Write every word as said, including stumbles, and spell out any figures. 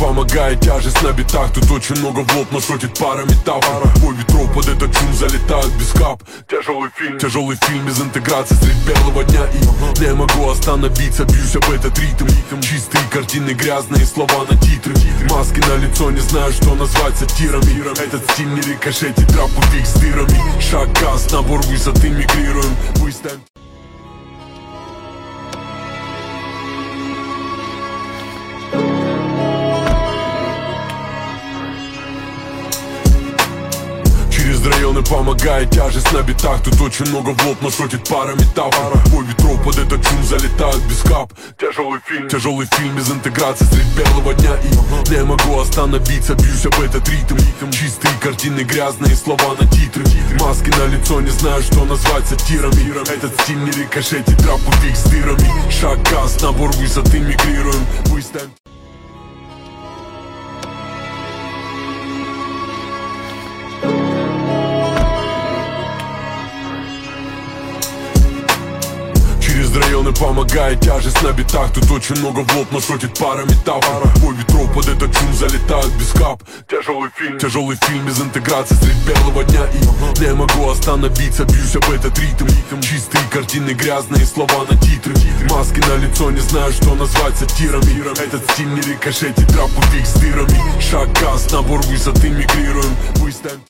помогает тяжесть на битах. Тут очень много в лоб, но шутит пара метафор. Бой ветров под этот шум залетают без кап. Тяжелый фильм, тяжелый фильм без интеграции средь белого дня. И не могу остановиться, бьюсь об этот ритм. Чистые картины, грязные слова на титры. Маски на лицо, не знаю, что назвать сатирами. Этот стиль не рикошетит, трап убит с дырами. Шаг, газ, набор высоты, мигрируем. Выставим. Через районы помогает тяжесть на битах. Тут очень много в лоб, но шутит пара метафор. Бой ветров под этот шум залетают без кап. Тяжелый фильм, тяжелый фильм без интеграции средь белого дня. И не могу остановиться, бьюсь об этот ритм. Чистые картины, грязные слова на титры. Маски на лицо, не знаю, что назвать сатирами. Этот стиль не рикошетит, трап убит с дырами. Шаг, газ, набор высоты, мигрируем. Выставим. Через районы помогает тяжесть на битах. Тут очень много в лоб, но шутит пара метафор. Бой ветров под этот шум залетают без кап. Тяжелый фильм, тяжелый фильм без интеграции средь белого дня. И не могу остановиться, бьюсь об этот ритм. Чистые картины, грязные слова на титры. Маски на лицо, не знаю, что назвать сатирами. Этот стиль не рикошетит, трап убит с дырами. Шаг, газ, набор высоты, мигрируем. Выставим.